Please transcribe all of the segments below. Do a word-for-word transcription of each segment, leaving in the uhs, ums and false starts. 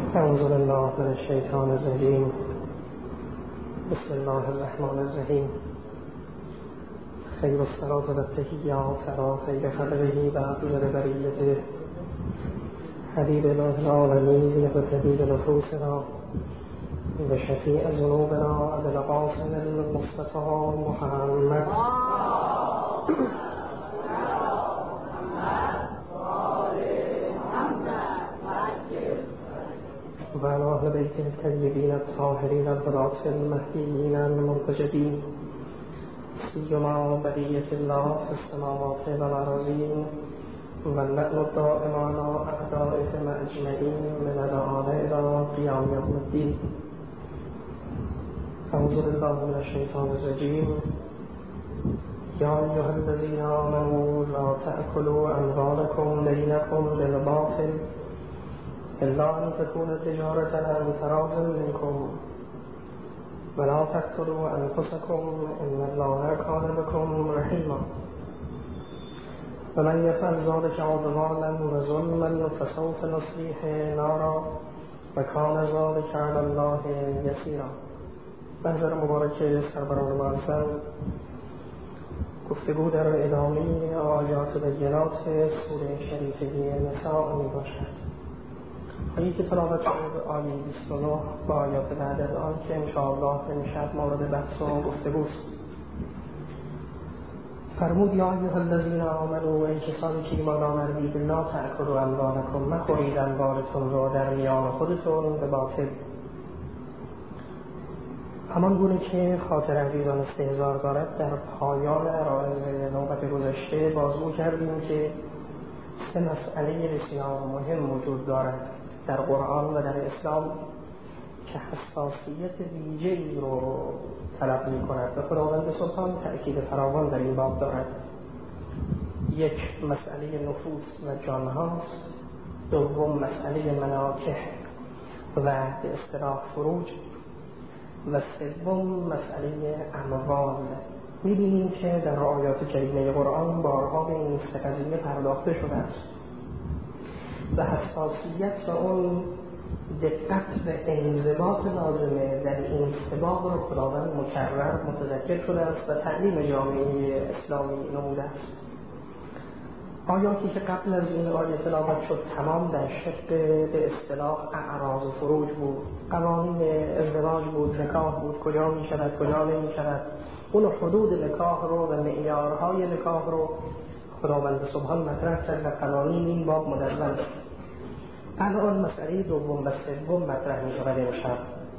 اعوذ بالله من الشیطان الرجیم. بسم الله الرحمن الرحیم. خیر الصلاة و التحیات علی خیر خلقه و افضل بریته حبیب العالمین و طبیب نفوسنا و شفیع ذنوبنا ابی القاسم المصطفى محمد و علی اهل بیت الطیبین الطاهرین الهداة المهدیین المنتجبین سیما بقیة الله في السماوات والأرضین و اللعن الدائم علی اعدائهم اجمعین من الآن الی قیام یوم الدین. اعوذ بالله من الشیطان الرجیم. یا ایها الذین آمنوا لا تأکلوا اموالکم بینکم بالباطل الا ان تكون تجارة عن تراض منكم ولا تقتلوا انفسكم ان الله كان بكم رحيما ومن يفعل ذلك عدوانا وظلما فسوف نصليه نارا وكان ذلك على الله يسيرا. منظر مبارک سروران معظم گفتگو در ادامه آیات بینات سوره شریفه نساء می باشد. آیه که تلاوت شد آیه بیست و نه با آیات بعد از آن که انشاءالله امشب مورد بحث و گفتگوست. فرمود یا ایها الذین آمنوا، ای کسانی که ایمان آوردید، لا تأکلوا اموالکم، مخورید اموالتون را در میان خودتون به باطل. همان گونه که خاطر عزیزان استحضار دارد، در پایان عرایض نوبت گذشته بازگو کردیم که سه مسئله بسیار مهم وجود دارد در قرآن و در اسلام که حساسیت ویژه‌ای رو طلب می‌کند و خداوند سبحان تأکید فراوان در این باب دارد. یک، مسئله نفوس و جان هاست. دوم، مسئله مناکح و به اصطلاح فروج. و سوم، مسئله اموال. می‌بینیم که در آیات کریمه قرآن بارها به این سه قضیه پرداخته شده است و حساسیت و اون دقت و انضباط لازمه در این سه باب را خداوند مکرر متذکر شده است و تعلیم جامعه اسلامی نموده است. آیاتی که قبل از این آیه تلاوت شد تمام در شق به اصطلاح اعراض و فروج بود، قوانین ازدواج بود، نکاح بود، کجا می شود کجا نمی شود، اون حدود نکاح رو و معیارهای نکاح رو خداوند سبحان مطرح کرد و قوانین این باب مدون. الان مسئله دوم و سوم مطرح می شود امشب.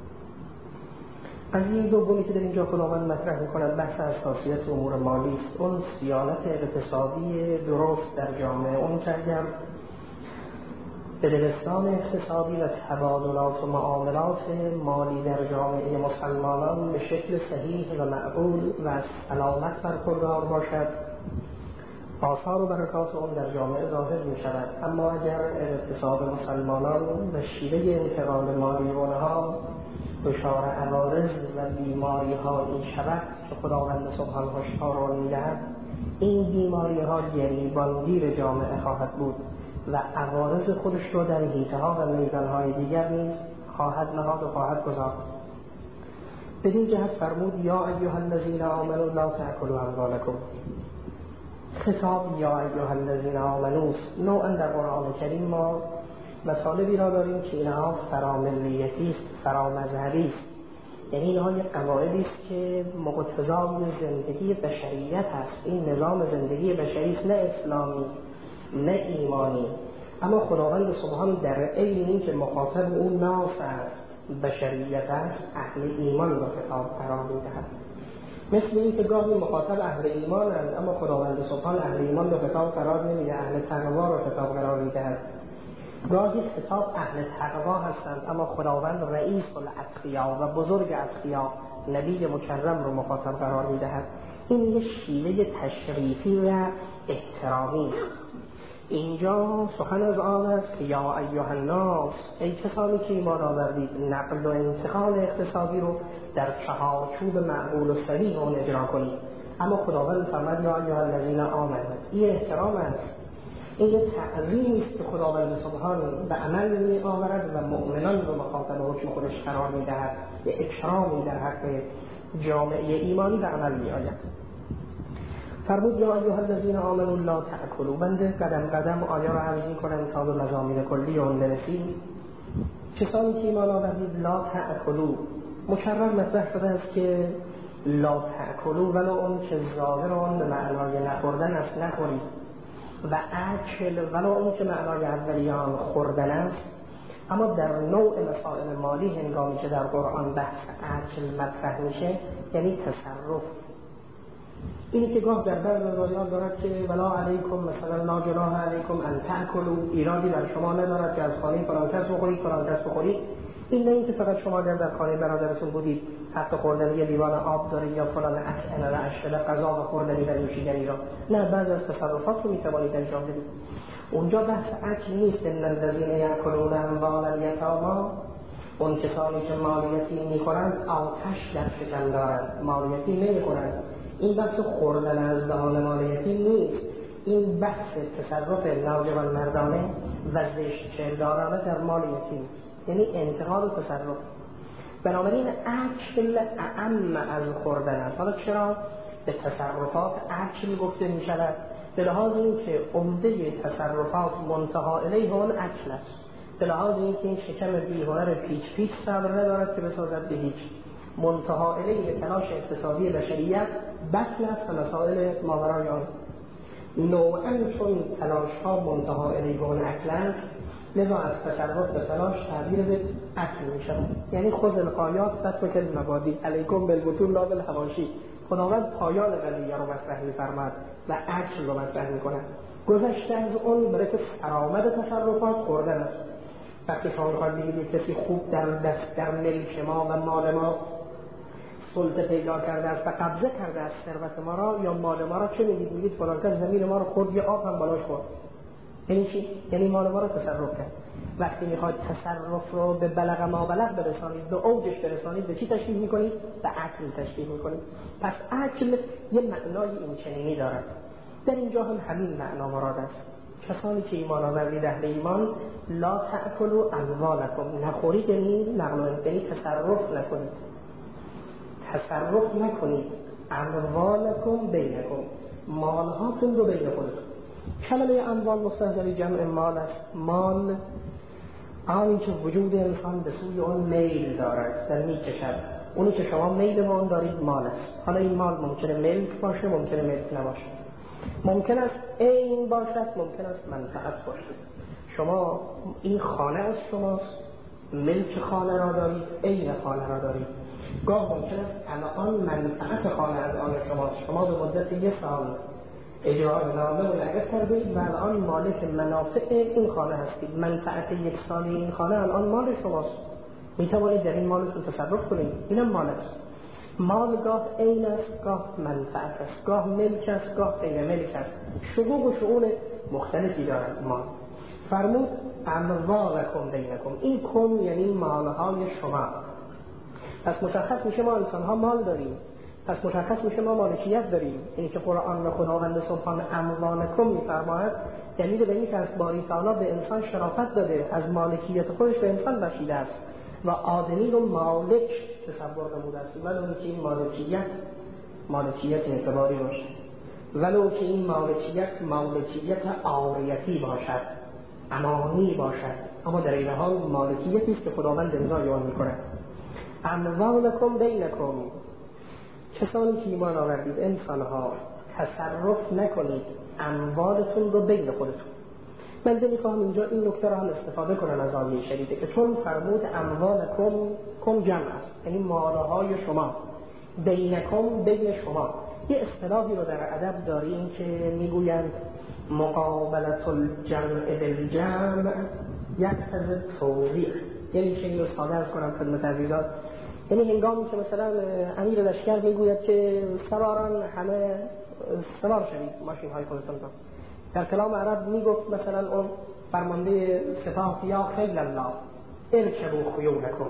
قضیه دومی که در اینجا خداوند مطرح می کند بحث حساسیت امور مالی است. اون صیانت اقتصادی درست در جامعه، اون که اگر به دبستان اقتصادی و تبادلات و معاملات مالی در جامعه مسلمانان به شکل صحیح و معقول و از سلامت برخوردار باشد، آثار و برکات اون در جامعه ظاهر می شود. اما اگر اقتصاد مسلمانان و شیوه انتقال مالی اونها دچار عوارض و بیماری هایی شود که خداوند سبحان هشدار را می دهد، این بیماری ها گریبانگیر جامعه خواهد بود و عوارض خودش رو در حیطه ها و میدان های دیگر نیز خواهد نهاد و خواهد گذارد. بدین جهت فرمود یا ایها الذین آمنوا لا تأکلوا اموالکم. خطاب یا ایها الذین آمنوا نوعا در قرآن کریم ما مطالبی را داریم که اینها فراملیتی است، فرامذهبی است. یعنی اینها یک قواعدی است که مقتضای زندگی بشریت است. این نظام زندگی بشری است، نه اسلامی نه ایمانی. اما خداوند سبحان در عین این که مخاطب اون ناس است، بشریت است، اهل ایمان را خطاب قرار می‌دهد. مثل این که گاهی مخاطب اهل ایمان است اما خداوند سبحان اهل ایمان را خطاب قرار نمی‌دهد، اهل تقوا را خطاب قرار می‌دهد. گاهی خطاب اهل تقوا هستند اما خداوند رئیس الاتقیا و بزرگ اتقیا نبی مکرم را مخاطب قرار می‌دهد. این یک شیوه تشریفی و احترامی است. اینجا سخن از آن است که یا ایها الناس، ای کسانی که ایمان آوردید، نقل و انتقال اقتصادی رو در چهارچوب معقول و صحیح اون اجرا کنید. اما خداوند فرمود یا ایها الذین آمنوا. این احترام است. این یه تعظیمی است که خداوند سبحان به عمل می آورد و مؤمنان رو مخاطب حکم خودش قرار می دهد، یه اکرامی در حق جامعه ایمانی به عمل می آید. فرمود یا ایها الذین آمنوا لا تأکلوا. بنده قدم قدم آیا را عرض می کنم تا به مضامین کلی اون برسیم. کسانی که ایمان آوردید لا تأکلوا مکرر مطرح شده است که لا تأکلوا ولو اون که ظاهر آن به معنای نخوردن است نخورید و اکل ولو اون که معنای اولیان خوردن است. اما در نوع مسائل مالی هنگامی که در قرآن بحث اکل مطرح میشه یعنی تصرف. اینی که گاه در بعض آیات دارد که ولا علیکم مثلا لا جناح علیکم ان تأکلوا، ایرادی بر شما ندارد که از خانه فلان کس بخورید فلان کس بخورید. این نه اینکه فقط شما در در خانه برادرتون بودید حق خوردن یه لیوان آب دارید یا فلان اطعمه و اشربه غذا و خوردنی و نوشیدنی را، نه، بعضی از تصرفات رو میتوانید انجام بدید. اونجا بحث اکل نیست. ان الذین یأکلون اموال الیتامی، اون کسانی که مال یتیم میخورند آتش در شکم دارند، مال یتیم نمیخورند. این بحث خوردن از دهان مال یتیم نیست، این بحث تصرف نوجوان مردانه و زشت چهردارانه در مال یتیم، یعنی انتقال و تصرف. بنابراین اکل اعم از خوردن است. حالا چرا به تصرفات اکل گفته می شود؟ به لحاظ این که عمده تصرفات منتها الیه اون اکل است، به لحاظ این که این شکم بیهنر پیچ پیچ صبر ندارد که بسازد به هیچ. منتها الیه تلاش اقتصادی بشریت بطل است و مسائل ماورای آن. نوعاً چون تلاش ها منتها الیه اون اکل است، لذا از تصرف به تلاش تعبیر به اکل می شود. یعنی خذ الغایات فترک المبادی علیکم بالبطون لا بالحواشی. خداوند پایان قضیه رو مطرح می فرماید و اکل رو مطرح می کند. گذشته از اون برای که سرآمد تصرفات خوردن است. وقتی شما میخواید بگید کسی خوب در دست در ملک ما و مال ما سلطه پیدا کرده است و قبضه کرده است ثروت ما را یا مال ما را، چه میگید؟ میگید فلان کس زمین ما را خورد، یه آب هم بالاش خورد. یعنی چی؟ یعنی مال ما را تصرف کرد. وقتی میخواید تصرف رو به بلغ ما بلغ برسانید، به اوجش برسانید، به چی تشبیه میکنید؟ به اکل تشبیه میکنید. پس اکل یه معنای این چنینی دارد. در اینجا هم همین معنا مراد است. کسانی که ایمان آوردید اهل ایمان لا تأکلوا اموالکم، نخورید یعنی نقل و انتقال، تصرف نکنید، تصرف نکنید اموالکم بینکم، مالهاتون رو بین خودتون. کلمه اموال مستحضر جمع مال است. مال آنی که وجود انسان به سوی اون میل دارد، در میکشد. اونی که شما میل به اون دارید مال است. حالا این مال ممکنه ملک باشه، ممکنه ملک نباشه، ممکن است عین باشد، ممکن است منفعت باشد. شما این خانه از شماست، ملک خانه را دارید، عین خانه را دارید. گاه ممکن است الان منفعت خانه از آن شماست. شما به مدت یک سال اجرای نامه رو لغو کردید و الان مالک منافع این خانه هستید. منفعت یک سالی این خانه الان مال شماست، میتوانید در این مالتون تصرف کنید. اینم مال است. مال گاه عین است، گاه منفعت است، گاه ملک است، گاه غیر ملک است. شقوق و شؤون مختلفی دارد مال. فرمود اموالکم بینکم، این کم یعنی مالهای شما. پس مشخص میشه ما انسان ها مال داریم، پس مشخص میشه ما مالکیت داریم. اینی که قرآن و خداوند سبحان اموالکم میفرماید دلیل به این که از باری تعالی به انسان شرافت داده، از مالکیت خودش به انسان بخشیده است و آدمی رو مالک تصور نموده است. ولو که این مالکیت مالکیت اعتباری باشه، ولو که این مالکیت مالکیت عاریتی باشد، امانی باشد، اما در این حال مالکیتی است که خداوند امضای آن میکنه. اموالکم بینکم، کسانی که ایمان آوردید انسانها تصرف نکنید اموالتون رو بین خودتون. من میخوام اینجا این نکته رو هم استفاده کنم از آیه شریفه که چون فرمود اموالکم، کم جمع است یعنی مالهای شما، بینکم بین شما. یه اصطلاحی رو در ادب داریم که میگویند مقابلت الجمع بالجمع یقتضی التوزیع. یعنی چه اینو ساده از کنم خدمت عزیزان، یعنی هنگامی که مثلا امیر لشکر میگوید که سواران همه سوار شوید ماشین های خودتون رو، در کلام عرب میگفت مثلا اون فرمانده سپاه یا خیل الله ارکبوا خیولکم،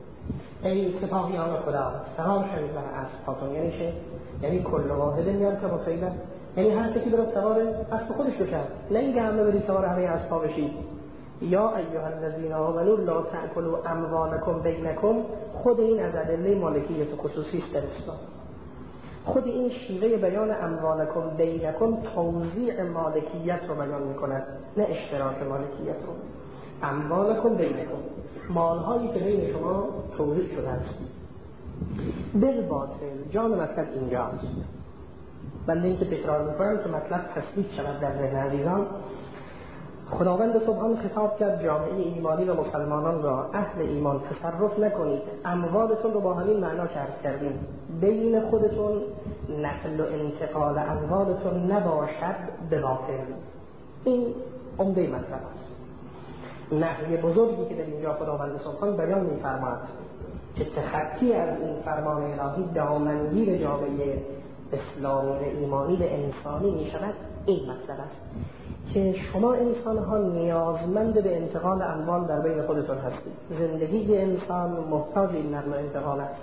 ای سپاهیان خدا سوار شوید بر اسب‌هاتون. یعنی چه؟ یعنی کل واحد میاد که با خیل یعنی هر کسی برای سوار اسب خودش بشه، نه اینکه همه برید سوار همه اسبا بشید. یا ایها الذین آمنوا لا تأکلوا اموالکم بینکم، خود این از ادله مالکیت خصوصی است در اسلام. خود این شیوه بیان اموالکم بینکم توزیع مالکیت رو بیان میکند، نه اشتراک مالکیت رو. اموالکم بینکم، مالهایی که بین شما توزیع شده است. بالباطل، جان مطلب اینجاست. بنده این که تکرار میکنم که مطلب تثبیت شود در ذهن عزیزان. خداوند سبحان خطاب کرد جامعه ایمانی و مسلمانان را، اهل ایمان تصرف نکنید، اموالتون رو با همین معنا که عرض کردیم بین خودتون نقل و انتقال اموالتون نباشد به باطل. این عمده مطلب است. نهی بزرگی که در اینجا خداوند سبحان بیان می‌فرماید که تخطی از این فرمان الهی دامنگیر جامعه اسلامی و ایمانی به انسانی می‌شود، این مسئله است که شما انسان ها نیازمند به انتقال اموال در بین خودتون هستید. زندگی انسان محتاج این نقل و انتقال است.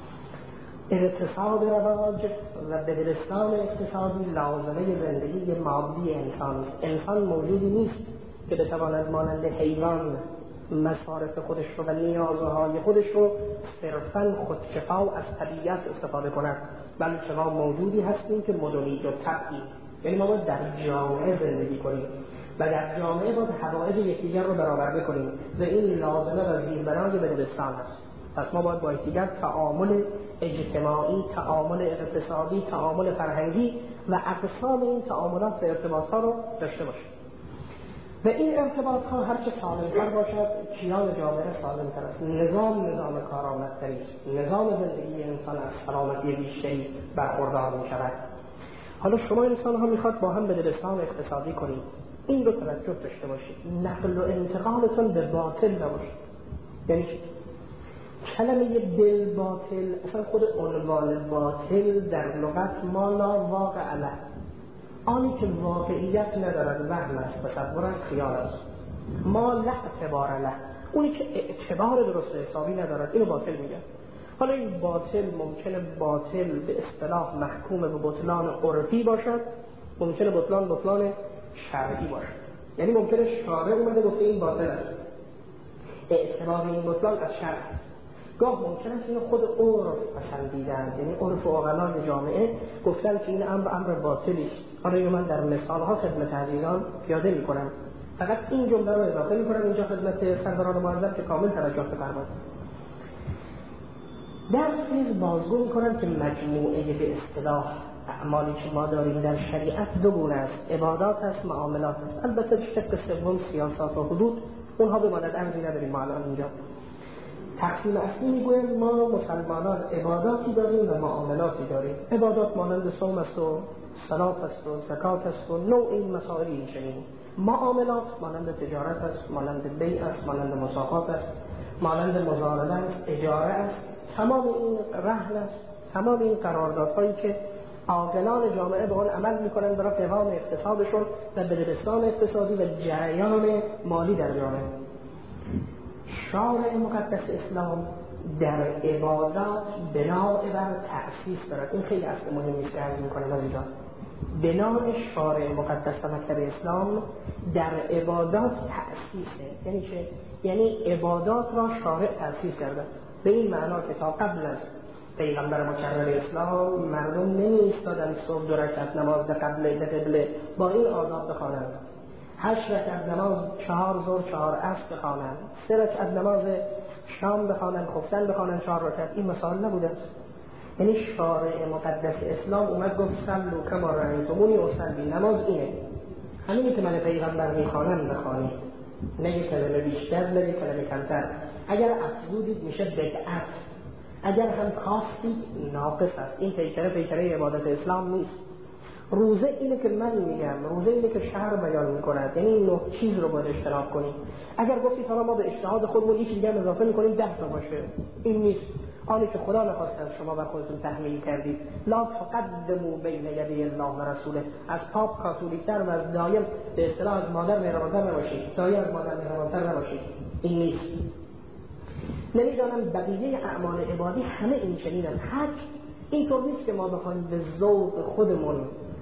اقتصاد رواج و بدرستان اقتصادی لازمه زندگی مادی انسان است. انسان موجودی نیست که بتواند مانند حیوان مصارف خودش رو و نیازهای خودش رو صرفاً خودکفا از طبیعت استفاده کند، بلکه ما موجودی هستیم که مدنی و طبعی، یعنی ما باید در جامعه زندگی کنیم و در جامعه باید حوائج یکدیگر رو برآورده کنیم و این لازمه و زیربنای بدرستان است. پس ما باید با یکدیگر تعامل اجتماعی، تعامل اقتصادی، تعامل فرهنگی و اقسام این تعاملات و ارتباطات رو داشته باشیم. و این ارتباط ها هرچه سالم‌تر باشد، کیان جامعه سالم‌تر است. نظام نظام کارآمدتری است. نظام زندگی انسان از سلامتی بیشتری برخوردار می‌شود. حالا شما انسان ها میخواد با هم بدرستان اقتصادی کنید، این رو توجه داشته باشید. نقل و انتقالتون به باطل نباشید. یعنی کلمه بالباطل، اصلا خود عنوان باطل در لغت ما لا واقع له، آنی که واقعیت ندارد، وهم است، تصور است، خیال است. ما لا اعتبار له، اونی که اعتبار درست حسابی ندارد، اینو باطل میگن. حالا این باطل ممکنه باطل به اصطلاح محکوم به بطلان عرفی باشد، ممکنه بطلان بطلان شرعی باشد. یعنی ممکنه شارع اومده گفته این باطل است، اعتبار این بطلان از شرع است. گاه ممکنه است اینو خود عرف پسندیدن، یعنی عرف و عقلای جامعه گفتن که این امر امر باطلی است. حالا من در مثالها خدمت عزیزان پیاده میکنم، فقط این جمله رو اضافه میکنم اینجا خدمت سرداران معظم که کامل توجه بفرمایید. در فقه بازگو میکنم که مجموعه به اصطلاح اعمالی که ما داریم در شریعت دو گونه است، عبادات است، معاملات است. البته شق سوم سیاست و حدود، اونها به مانند ارزی نداریم ما الان اینجا. تقسیم اصلی میگویم ما مسلمانان عباداتی داریم و معاملاتی داریم. عبادات مانند صوم است و صلات است و زکات است و نوع این مسائل این چنین. معاملات مانند تجارت است، مانند بیع است، مانند مساقات است، مانند مزارعه است، اجاره است. تمام این رهن است، تمام این قراردادهایی که عاقلان جامعه به آن عمل میکنند برای قوام اقتصادشون و بدرستان اقتصادی و جریان مالی در جامعه. شارع مقدس اسلام در عبادات بنا بر تأسیس دارد. این خیلی اصل مهمی است که عرض میکنم عزیزان. بنای شارع مقدس و مکتب اسلام در عبادات تأسیسه. یعنی چه؟ یعنی عبادات را شارع تأسیس کرده، به این معنا که تا قبل از پیغمبر مکرم اسلام مردم نمی ایستادن صبح دو رکعت نماز به قبله به قبله با این آداب بخوانند، هشت رکعت نماز چهار ظهر چهار عصر بخوانند، سه رکعت نماز شام بخوانند، خفتن بخوانند چهار رکعت. این مسائل نبوده است. یعنی شارع مقدس اسلام اومد گفت صلوا کما رأیتمونی اصلی، نماز اینه، همینی که من پیغمبر میخوانم بخوانید، نه یک کلمه بیشتر نه یک کلمه کمتر. اگر افزودید میشه بدعت، اگر هم کاستید ناقص است. این پیکره پیکره عبادت اسلام نیست. روزه اینه که من میگم، روزه اینه که شرع بیان میکند، یعنی این نه چیز رو باید اجتناب کنیم. اگر گفتید حالا ما به اجتهاد خودمون یه چیز دیگه اضافه میکنیم ده تا باشه، این نیست. آنی که خدا نخواست از شما بر خودتون تحمیل کردید، لا تقدموا بین یدی الله و رسوله، از پاپ کاتولیک‌تر و از دایم به اصطلاح از مادر مهربان‌تر نباشید، دایم از مادر مهربان‌تر نباشید. این نیست. نمیدانم بقیه اعمال عبادی همه این چنینن. حج اینطور نیست که ما بخوایم به ذوق خودمون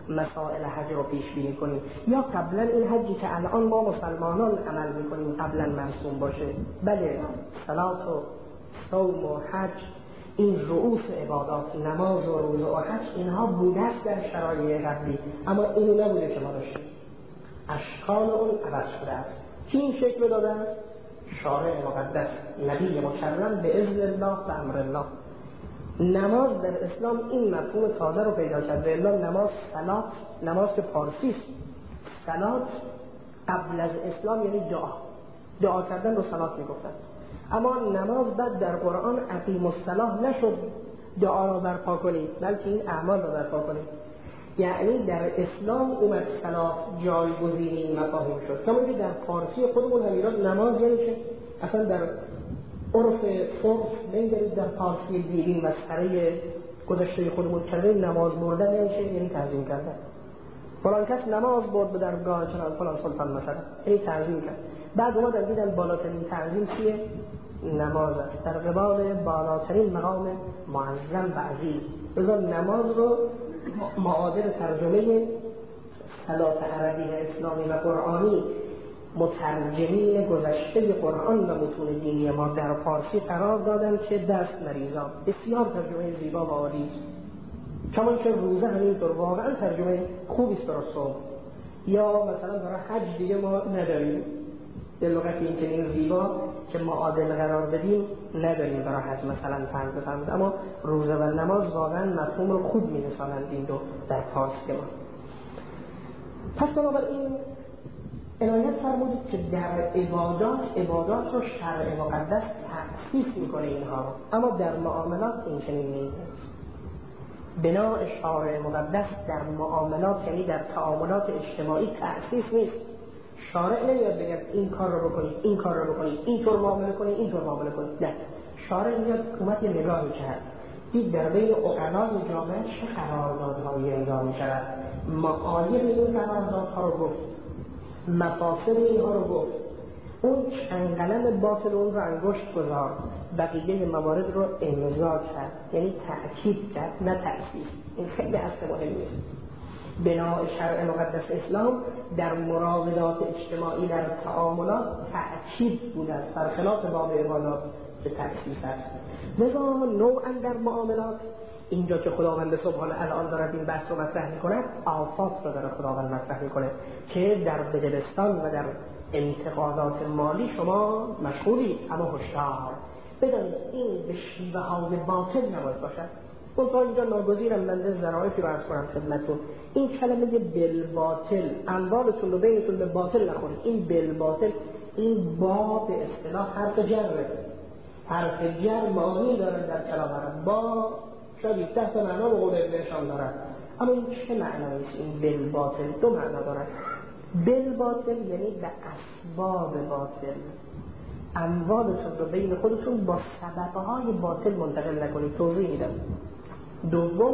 مسائل حج رو پیش بینی کنیم، یا قبلا این حجی که الان ما مسلمانان عمل میکنیم قبلا مرسوم باشه. بله، صلات و صوم و حج، این رؤوس عبادات، نماز و روزه و حج، اینها بوده است در شرایع قبلی، اما اینو نبوده که ما داشتیم. اشکال اون عوض شده است. کی این شکل داده است؟ شارع مقدس، نبی مکرم به اذن الله و امر الله. نماز در اسلام این مفهوم تازه رو پیدا کرد. به الا نماز، صلات، نماز که فارسی است، صلات قبل از اسلام یعنی دعا، دعا کردن رو صلات میگفتن. اما نماز بعد در قرآن اقیم الصلاة نشد دعا را برپا کنید، بلکه این اعمال را برپا کنید. یعنی در اسلام اومد صلات جایگزین این مفاهیم شد. کما که در فارسی خودمون هم ایران نماز یعنی چه؟ اصلا در عرف فرس نمیدارید در فارسی دیرین مسخره گذشته خودمون کرده نماز بردن یعنی چه؟ یعنی تعظیم کردن. فلان کس نماز برد به درگاه چنان فلان سلطان مثلا، یعنی تعظیم کرد. بعد اومدن دیدن بالاترین تعظیم چیه؟ نماز است، در قبال بالاترین مقام معظم بعضی. بذار نماز رو معادل ترجمه صلات عربی اسلامی و قرآنی مترجمین گذشته قرآن و متون دینی ما در فارسی قرار دادن که دست مریضان. بسیار ترجمه زیبا و عالی است. کمان که روزه همینطور واقعا ترجمه خوبی است برای صبح. یا مثلا برای حج دیگه ما نداریم به لغت این چنین زیبا که معادل قرار بدیم نداریم برای حج مثلا فرض بفرمایید، اما روزه و نماز واقعا مفهوم رو خوب می‌رسانند این دو در فارسی ما. پس بنابراین عنایت فرمودید که در عبادات عبادات رو شرع مقدس تأسیس میکنه اینها رو، اما در معاملات این چنین نیست. بنا شرع مقدس در معاملات یعنی در تعاملات اجتماعی تأسیس نیست. شارع نمیاد بگه این کار رو بکنید، این کار رو بکنید، اینطور معامله کنید، اینطور معامله کنید. نه، شارع میاد اومد یه نگاهی کرد، دید در بین عقلای جامعه چه قراردادهایی امضا می‌شود، معایب این قراردادها رو گفت، مفاسد اینها رو گفت، اون چند قلم باطل اون رو انگشت گذار، بقیه موارد رو امضا کرد، یعنی تأکید کرد نه تأسیس. این خیلی اصل مهمی است. بنا شرع مقدس اسلام در مراودات اجتماعی در تعاملات تأکید بوده است، برخلاف باب عبادات که تأسیس است. لذا نوعا در معاملات اینجا که خداوند سبحانه الان دارد این بحث رو مطرح میکنه، آفات رو داره خداوند مطرح میکنه که در بدبستان و در انتقادات مالی شما مشغولی، اما هشدار بدانید این به شیوه های باطل نباید باشد. اون تا اینجا ناگزیرم بنده ظرافتی رو عرض کنم خدمتتون. این کلمه بالباطل، اموالتون رو بینتون به باطل نخورید. این بالباطل، این با به اصطلاح حرف جره، حرف جر معنی داره در کلام عرب، با شاید تحت معنا به قول ابنشان دارد، اما این چه معنی است؟ این بالباطل دو معنا دارد. بالباطل یعنی به اسباب باطل، اموالتون رو بین خودتون با سببهای باطل منتقل نکنید. توضیح میدم. دوم،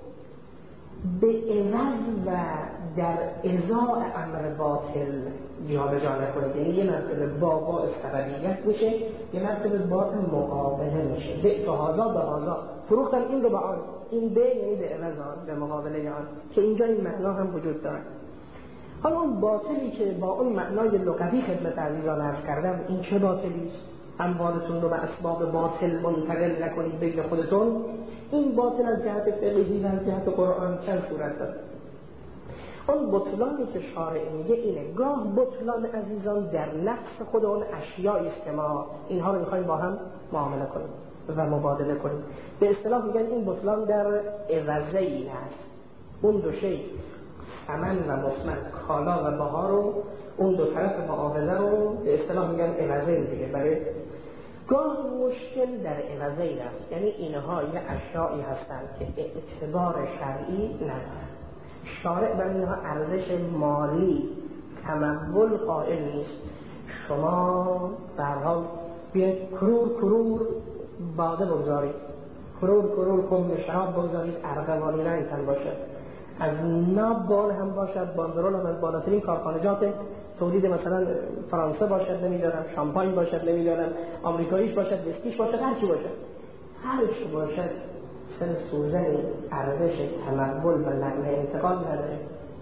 به عوض و در ازاء امر باطل جا به جا نکنید. یعنی یه مرتبه با با سببیت میشه، یه مرتبه با مقابله میشه. به هازا به هازا فروختن این رو به آن، این به یعنی به عوض آن، به مقابله آن، که اینجا این معنا هم وجود داره. حالا اون باطلی که با اون معنای لغوی خدمت عزیزان عرض کردم، این چه باطلی است؟ اموالتون رو به اسباب باطل منتقل نکنید بین خودتون. این باطل از جهت فقهی و از جهت قرآن چند صورت داره. اون بطلانی که شارع میگه اینه. گاه بطلان عزیزان در نفس خود اون اشیایی است که ما اینها رو میخوایم با هم معامله کنیم و مبادله کنیم. به اصطلاح میگن این بطلان در عوضین است. اون دو شی، ثمن و مسمن، کالا و بها رو، اون دو طرف معاوضه رو به اصطلاح میگن عوضین دیگه. برای گاه مشکل در عوضین است، یعنی اینها یه اشیایی هستند که اعتبار شرعی ندارن. شارع بر اینها ارزش مالی تمول قائل نیست. شما به هر حال بیاید کرور کرور باده بگذارید، کرور کرور کم شراب بگذارید، ارغوانی رنگتن باشد، از ناب بال هم باشد، باندرول هم از بالاترین کارخانجات تولید مثلا فرانسه باشد نمیدارم، شامپاین باشد نمیدارم، آمریکاییش باشد، ویسکیش باشد، هر چی باشد، هر چی باشد، سر سوزن ارزش تمول و نقل انتقال نداره،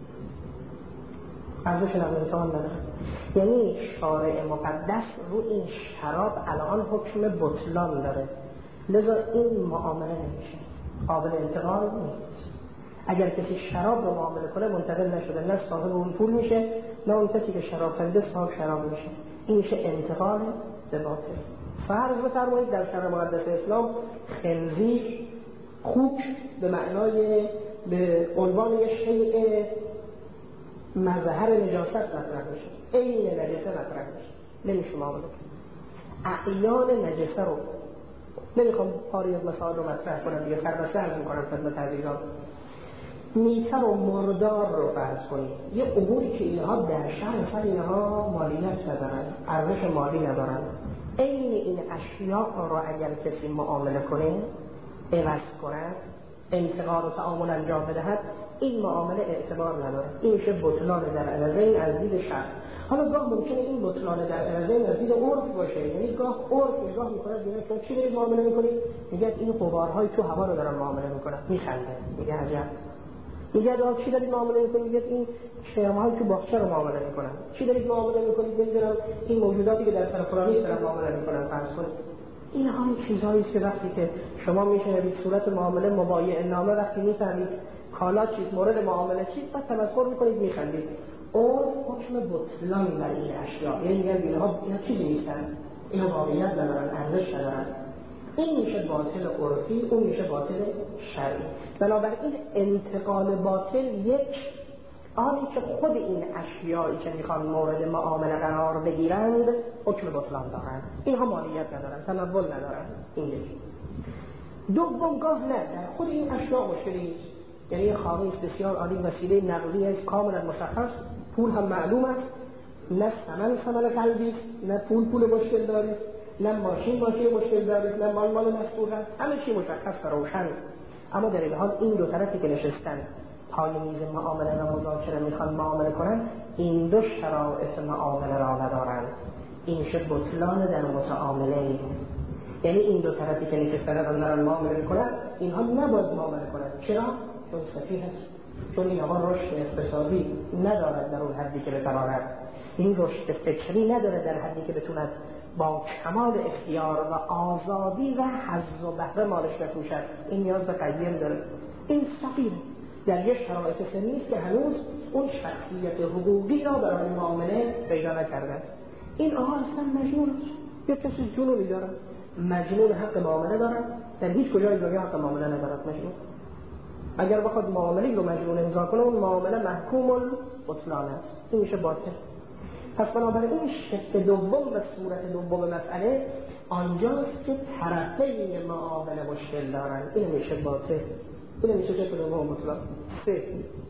ارزش نقل انتقال نداره. یعنی شارع مقدس رو این شراب الان حکم بطلان داره، لذا این معامله نمیشه، قابل انتقال نیست. اگر کسی شراب رو معامله کنه منتقل نشده، نه صاحب اون پول میشه، نه اون کسی که شراب خریده صاحب شراب میشه. این میشه انتقال به باطل. فرض بفرمایید در شرع مقدس اسلام خنزیر خوک به معنای به عنوان یه شیء مظهر نجاست مطرح بشه، عین نجاسه مطرح بشه، نمیشه معامله کنه. اعیان نجاسه رو نمیخوام پاری از مسائل رو مطرح کنم دیگه، سربسته عرض میکنم خدمت عزیزان. میتر و مردار رو فرض کنید، یه اموری که اینها در شهر مثلا اینها مالیت ندارن، ارزش مالی ندارن، عین این اشیاء رو اگر کسی معامله کنه، عوض کنه، انتقال و تعامل انجام بدهد، این معامله اعتبار نداره. این میشه بطلان در عرضین از دید شرع. حالا گاه ممکنه این بطلان در عرضین از دید عرف باشه، یعنی گاه عرف نگاه میکنه دیگه شما چی دارید معامله میکنید؟ میگه این غبارهای تو هوا رو دارن معامله میکنن، میخنده، میگه عجب. میگه آقا چی دارید معامله میکنید؟ میگه این شرم‌های تو باغچه رو معامله میکنن. چی دارید معامله میکنید؟ نمیدونم این موجوداتی که در سر فلانی دارن معامله میکنن. فرض کنید این هم چیزایی است که وقتی که شما میشنوید صورت معامله مبایع نامه، وقتی میفهمید کالا چیز، مورد معامله چیز، بعد تمسخر میکنید، میخندید. او حکم بطلان بر این اشیاء، یعنی میگن اینها اینا چیزی نیستن، اینا واقعیت ندارن، ارزش ندارن. این میشه باطل عرفی، اون میشه باطل شرعی. بنابراین انتقال باطل یک آنی که خود این اشیایی که میخوان مورد معامله قرار بگیرند حکم بطلان دارند، اینها مالیت ندارن، تنوع ندارن. این یک. دوم گاه نه، در خود این اشیاء مشکلی است، یعنی خامیس بسیار عالی، وسیله نقلیه است کاملا مشخص، پول هم معلوم است، نه ثمن ثمن قلبی است، نه پول پول مشکل داری، نه ماشین ماشین مشکل داری، نه مال مال مشغول است، همه چی مشخص و روشن. اما در این حال این دو طرفی که نشستن پای میز معامله و مذاکره میخوان معامله کنن، این دو شرایط معامله را ندارند. این میشه بطلان در متعامله. یعنی این دو طرفی که نشستن و دارن معامله میکنن، اینها نباید معامله کنن. چرا؟ چون سفیه است، چون این آقا رشد اقتصادی ندارد در اون حدی که بتواند، این رشد فکری نداره در حدی که بتوند با کمال اختیار و آزادی و حظ و بهره مالش بفروشد. این نیاز به قیم داره. این سفیه در یک شرایط سنی است که هنوز اون شخصیت حقوقی را برای معامله پیدا نکرده. این آقا اصلا مجنون است، یک کسی جنونی داره، مجنون حق معامله داره، در هیچ کجای دنیا حق معامله ندارد مجنون. اگر بخواد معامله رو مجنون امضا کنه، اون معامله محکوم البطلان است، این میشه باطل. پس بنابراین شق دوم و صورت دوم مسئله آنجاست که طرفین معامله مشکل دارن، این میشه باطل، این میشه شق دوم مطلق. سه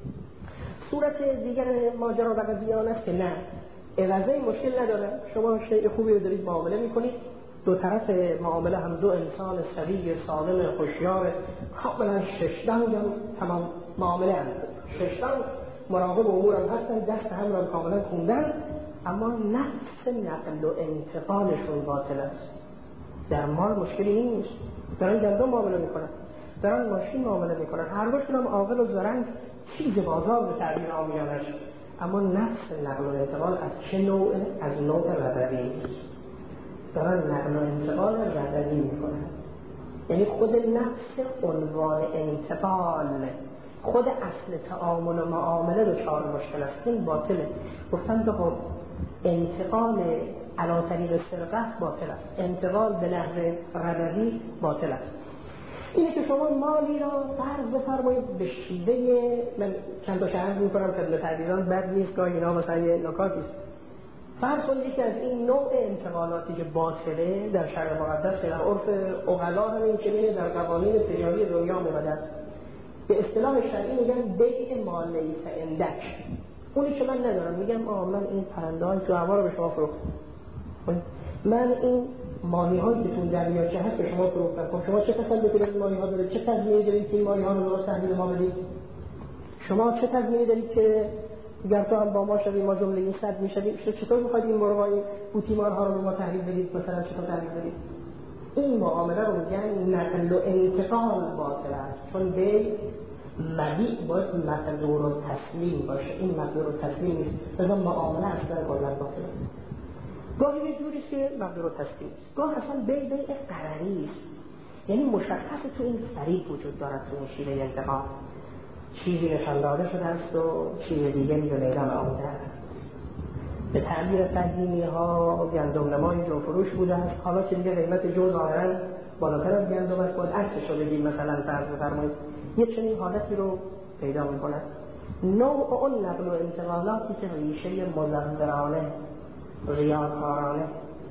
صورت دیگر ماجرا و قضیه آن است که نه، عوضه مشکل نداره، شما شیء خوبی رو دارید معامله میکنید، دو طرف معامله هم دو انسان سوی سالم خوشیار کاملا ششدنگ هم تمام معامله هم ششدنگ مراقب امور هم هستن، دست هم رو کاملا خوندن، اما نفس نقل و انتقالشون باطل است. در مال مشکلی نیست، دارن گندم معامله میکنن، دارن ماشین معامله میکنن، هر دوشون هم عاقل و زرنگ، چیز بازار به تعبیر عامیانش، اما نفس نقل و انتقال از چه نوع؟ از نوع ربوی، دارن نقل و انتقال ربوی میکنن. یعنی خود نفس عنوان انتقال، خود اصل تعامل و معامله دچار مشکل است، این باطله. گفتن که خب انتقال علی طریق سرقت باطل است، انتقال به نحو ربوی باطل است. اینه که شما مالی را فرض بفرمایید به شیوه، من چند تا شرح می‌کنم خدمت عزیزان، بد نیست گاهی اینا مثلا یه نکاتی است. فرض کنید یکی از این نوع انتقالاتی که باطله در شرع مقدس، در عرف عقلا همین چنینه، در قوانین تجاری دنیا اومده است. به اصطلاح شرعی میگن بیع ما لیس عندک. اونی که من ندارم، میگم آه من این پرنده‌های تو هوا رو به شما فروختم، من این ماهی‌هایی که تو دریاچه هست به شما فروختم، خب شما چه تسلطی بر این ماهی‌ها دارید؟ چه تضمینی دارید که این ماهی‌ها رو درست تحویل ما بدید؟ شما چه تضمینی دارید که اگر تو هم با ما شوی ما جمله این صد میشوی، چطور می‌خواید این مرغای بوتیمارها رو به ما تحویل بدید؟ مثلا چطور تحویل بدید؟ این معامله رو میگن نقل و انتقال باطل است، چون به مبیع باید مقدور و تسلیم باشه، این مقدور و تسلیم نیست، لذا معامله اصلا کلا باطل است. گاهی یه جوری که مقدور و تسلیم است، گاه اصلا بیع بیع غرری است، یعنی مشخص تو این فریب وجود دارد تو این شیوه انتقال، چیزی نشان داده شده است و چیز دیگری رو میدان آمده است. به تعبیر قدیمی ها گندم نمای جو فروش بوده است، حالا که دیگه قیمت جو ظاهرا بالاتر از گندم است، باید عکسش رو بگیم مثلا فرض بفرمایید یه چنین حالتی رو پیدا می‌کند. نوع اون نقل و انتقالاتی که ریشه مزدورانه، ریاکارانه،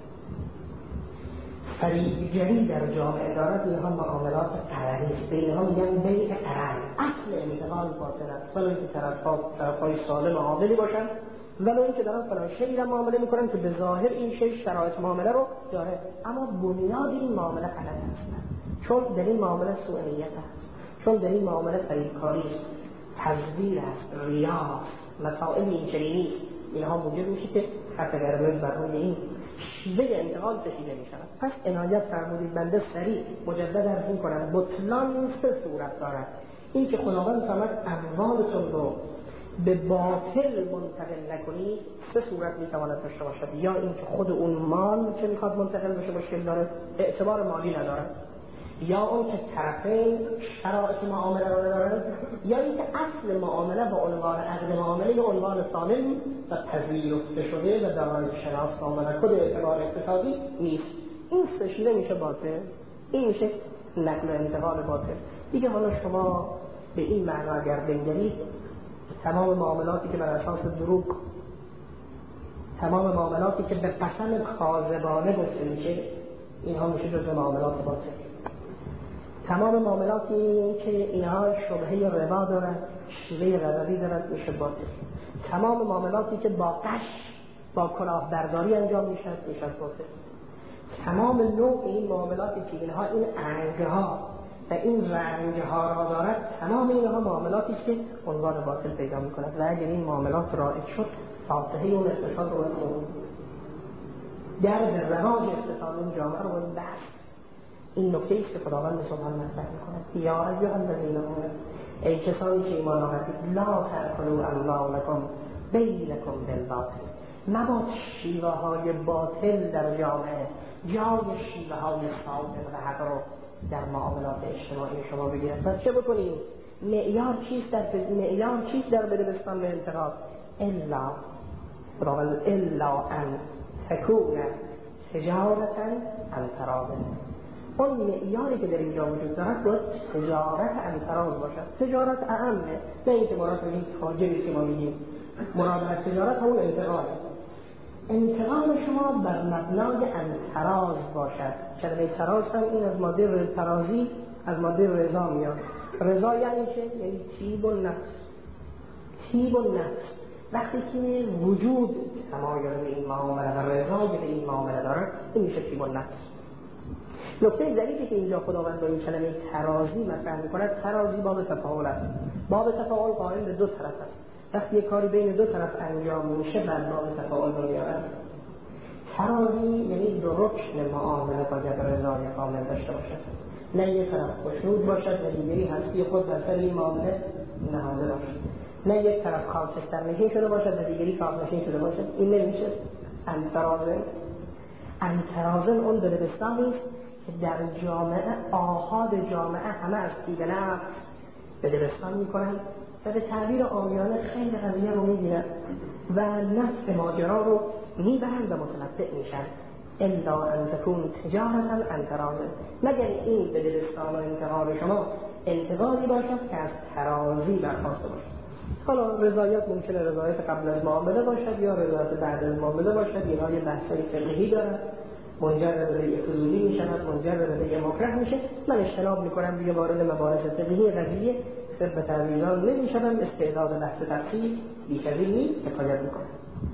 فریبگری در جامعه دارد، اینها معاملات غرری است. به اینها میگن بیع غرر. اصل انتقال باطل است، ولو اینکه طرف‌ها طرف‌های سالم و عادلی باشند، ولو اینکه دارن فلان شیء را معامله میکنن که به ظاهر این شیء شرایط معامله رو داره، اما بنیاد این معامله غلط است، چون در این معامله سوء نیت است، چون در این معامله فریبکاری است، تزویر است، ریا است، مسائل این چنینی است. اینها موجب میشه که خط قرمز بر روی این شیوه انتقال کشیده میشود. پس عنایت فرمودید بنده سریع مجدد عرض میکنم بطلان سه صورت دارد. این که خداوند فرمود اموالتون رو به باطل منتقل نکنید، سه صورت میتواند داشته باشد. یا اینکه خود اون مال که میخواد منتقل بشه مشکل داره، اعتبار مالی نداره، یا اون که طرفین شرایط معامله رو ندارن، یا اینکه اصل معامله با عنوان عقد معامله یا عنوان سالم و پذیرفته شده و دارای شناس معامله کد اعتبار اقتصادی نیست. این سه شیوه میشه باطل، این میشه نقل و انتقال باطل. دیگه حالا شما به این معنا اگر بنگرید، تمام معاملاتی که بر اساس دروغ، تمام معاملاتی که به قسم کاذبانه گفته میشه، اینها میشه جزء معاملات باطل. تمام معاملاتی که اینها شبهه ربا دارن، شیوه ربوی دارن، میشه باطل. تمام معاملاتی که با قش، با کلاهبرداری انجام میشه، میشه باطل. تمام نوع این معاملاتی که اینها این انگها و این رنگها را دارد، تمام اینها معاملاتی که عنوان باطل پیدا میکند و اگر این معاملات رایج شد، فاتحه اون اقتصاد رو باید در به رواج اقتصاد اون جامعه رو باید بست. این نکته ایست که خداوند سبحانه مطرح میکند. یا ایها الذین آمنوا، ای کسانی که ایمان آوردید، لا تأکلوا اموالکم بینکم بالباطل، مباد شیوه های باطل در جامعه جای شیوه های صادق و حق رو در معاملات اجتماعی شما بگیرد. پس چه بکنیم؟ معیار چیست در معیار چیست در بدبستان به انتقاد؟ الا خداوند الا ان تکون تجارتا عن تراض. اون معیاری که در اینجا وجود دارد باید تجارت عن تراض باشد. تجارت اعمه، نه اینکه مراد بگیم تاجری که ما میگیم، مراد از تجارت همون انتقاله. انتقال شما بر مبنای انتراض باشد. کلمه تراض هم این از ماده ترازی، از ماده رضا میاد. رضا یعنی چه؟ یعنی طیب النفس. طیب النفس وقتی که وجود تمایل به این معامله و رضای به این معامله دارد، این میشه طیب النفس. نکته ظریفی که اینجا خداوند با این کلمه ترازی مطرح می‌کند، ترازی باب تفاعل است. باب تفاعل قائل به دو طرف است. وقتی یک کاری بین دو طرف انجام میشه، بعد باب تفاعل رو میارن. ترازی یعنی دو رکن معامله باید رضای کامل داشته باشد. نه یک طرف خوشنود باشد و دیگری هستی خود در سر این معامله نهاده باشد. نه یک طرف خاکستر نشین شده باشد و دیگری کاف نشین شده باشد. این نمیشه انترازن. انترازن اون بدبستانی است که در جامعه، آحاد جامعه همه از طیب نفس بدبستان میکنند و به تعبیر عامیانه خیلی قضیه رو میگیرن و نفس ماجرا رو میبرند و متمتع میشن. الا ان تكون تجارتا عن تراض، مگر این به دلستان و انتقال شما انتقالی باشد که از ترازی برخواسته باشد. حالا رضایت ممکنه رضایت قبل از معامله باشد یا رضایت بعد از معامله باشد. اینها یه بحثای فقهی دارد، منجر به بیع فضولی می شود، منجر به بیع مکره میشه. من اجتناب میکنم دیگه وارد مباحث فقهی قضیه به تعویضان نمی شدم، استعداد بحث تفصیل بیش از این نیست، کفایت میکنم.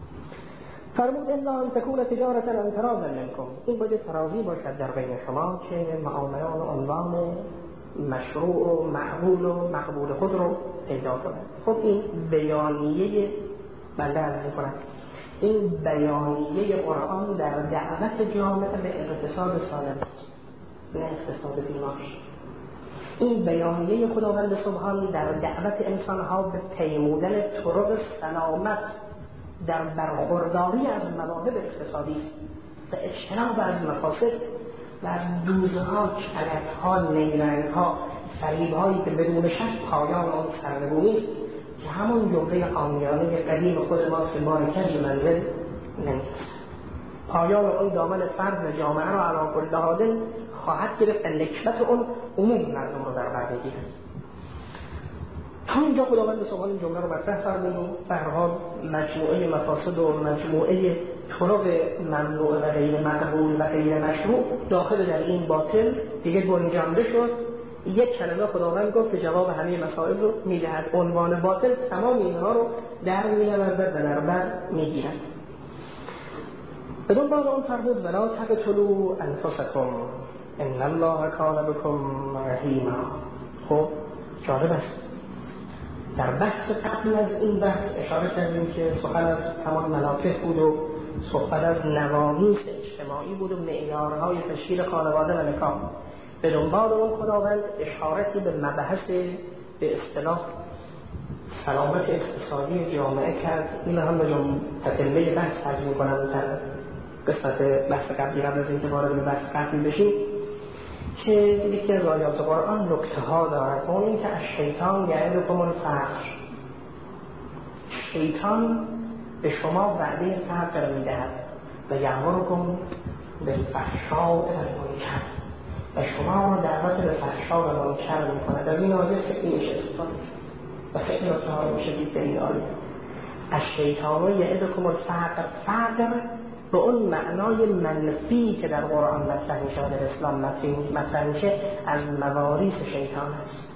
فرمود الا ان تكون تجارتا عن تراض منکم، این باید ترازی باشد در بین شما که معاملات عنوان مشروع و معقول و مقبول خود رو پیدا کنند. خب این بیانیه بنده عرض میکنم، این بیانیه قرآن در دعوت جامعه به اقتصاد سالم است. نه اقتصاد بیمار. این بیانیه خداوند سبحان در دعوت انسانها به پیمودن طرق سلامت در برخورداری از مواهب اقتصادی و اجتناب از مفاسد و از دوزها، کلکها، نیرنگها، فریبهایی که بدون شک پایان آن سرنگونی است که همون جمله عامیانه قدیم خود ماست که بار کج منزل نمی‌رسد. پایان اون دامن فرد و جامعه را علی کل حال خواهد گرفت و نکبت اون عموم مردم رو در بر بگیرد. همینجا خداوند سبحان این جمله رو مطرح فرمود و به هر حال مجموعه مفاسد و مجموعه طرق ممنوع و غیر مقبول و غیر مشروع داخل در این باطل دیگه گنجانده شد. یک کلمه خداوند گفت که جواب همه مسائل رو میدهد. عنوان باطل تمام اینها رو در می‌آورد و در بر میگیرد. بدون بعد اون فرمود ولا تقتلوا انفسکم ان الله کان بکم رحیما. خب جالب است. در بحث قبل از این بحث اشاره کردیم که سخن از تمام منافع بود و صحبت از نوامیس اجتماعی بود و معیارهای تشکیل خانواده و نکاح. به دنبال اون خداوند اشارتی به مبحث به اصطلاح سلامت اقتصادی جامعه کرد. این هم بجام تکمله بحث ترجمه کنم در قسمت بحث قبلی قبل از اینکه وارد به بحث قبلی بشیم که یکی از آیات قرآن نکته ها دارد. اون این که از شیطان یعدکم الفقر، شیطان به شما وعده فقر میدهد و یأمرکم بالفحشاء والمنکر و شما را دعوت به فحشا و منکر میکند. از این آیه خیلی میشه استفاده و خیلی اتحار میشه دید به این آیه. از شیطان یعدکم الفقر، فقر به اون معنای منفی که در قرآن مطرح میشه و در اسلام مطرح میشه از مواریث شیطان است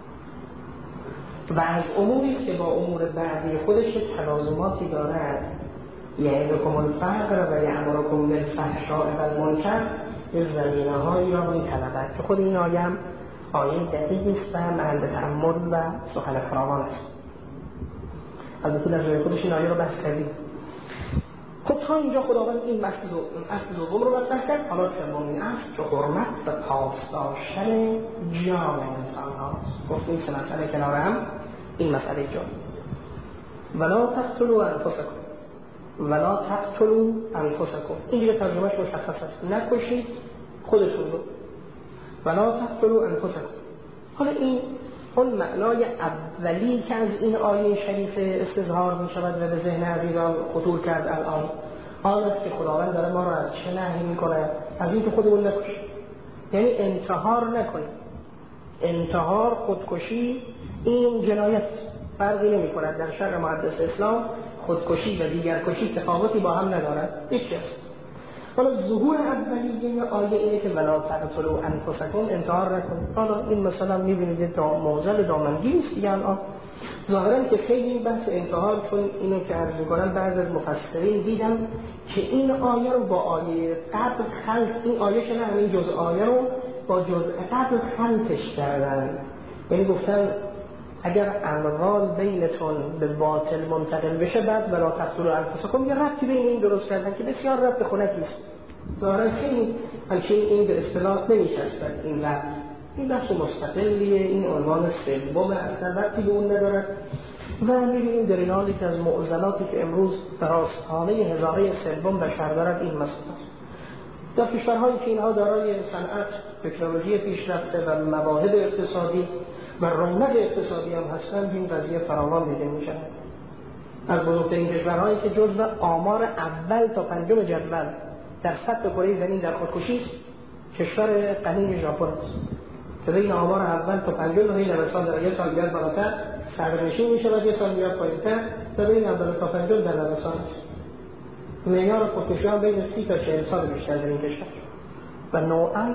و از اموری که با امور بعدی خودش تلازماتی دارد. یعدکم الفقر و یأمرکم بالفحشاء والمنکر از زمینه هایی را میطلبد که خود این آیه هم آیه دقیقی است و محل تأمل و سخن فراوان است. البته در جای خودش این آیه رو بحث کردیم. خب تا اینجا خداوند این اصل دوم رو مطرح کرد. حالا سومین اصل که حرمت و پاس داشتن جان انسان هاست. گفتیم سه مسئله کنار هم، این مسئله جان. ولا تقتلوا انفسکم، ولا تقتلوا انفسکم، این دیگه ترجمهش مشخص است، نکشید خودتون رو. ولا تقتلوا انفسکم. حالا این اون معنای اولی که از این آیه شریف استظهار می شود و به ذهن عزیزان خطور کرد الان آن است که خداوند داره ما را از چه نهی می کنه؟ از این که خودمون نکشیم، یعنی انتحار نکنیم. انتحار، خودکشی، این جنایت فرقی نمی کند. در شرع مقدس اسلام خودکشی و دیگرکشی تفاوتی با هم ندارد، هیچ است. حالا ظهور اولیه آیه اینه که ولا تقتلوا انفسکم، انتحار نکنید. حالا این مثلا میبینید موزل دامنگیری است دیگه. الان ظاهرا که خیلی بحث انتحار، چون اینو که عرض می‌کنم بعضی از مفسرین دیدم که این آیه رو با آیه قبل خلط، این آیه که نه همین جزء آیه رو با جزء قبل خلطش کردن. یعنی گفتن اگر اموال بینتون به باطل منتقل بشه بعد ولا تقتلوا انفسکم، یه ربطی بین این درست کردن که بسیار ربط خنکی است. ظاهرا خیلی همچنین این به اصطلاح نمی‌چسبد این ربط. این بحث مستقلیه، این عنوان سوم اصلا ربطی به اون ندارد و می‌بینیم در این حالی که از معضلاتی که امروز در آستانه هزاره سوم بشر دارد این مسئله است. در کشورهایی که اینها دارای صنعت، تکنولوژی پیشرفته و مواهب اقتصادی و رونق اقتصادی هم هستند، این قضیه فراوان دیده میشه. از بزرگترین کشورهایی که جزو آمار اول تا پنجم جدول در سطح کره زمین در خودکشی، کشور غنی ژاپن است که بین آمار اول تا پنجم بین نوسان در یک سال بیاد بالاتر صدرنشین میشه و یک سال بیاد پایین‌تر و بین اول تا پنجم در نوسان است. معیار خودکشی هم بین سی تا چهل سال بیشتر در این کشور و نوعاً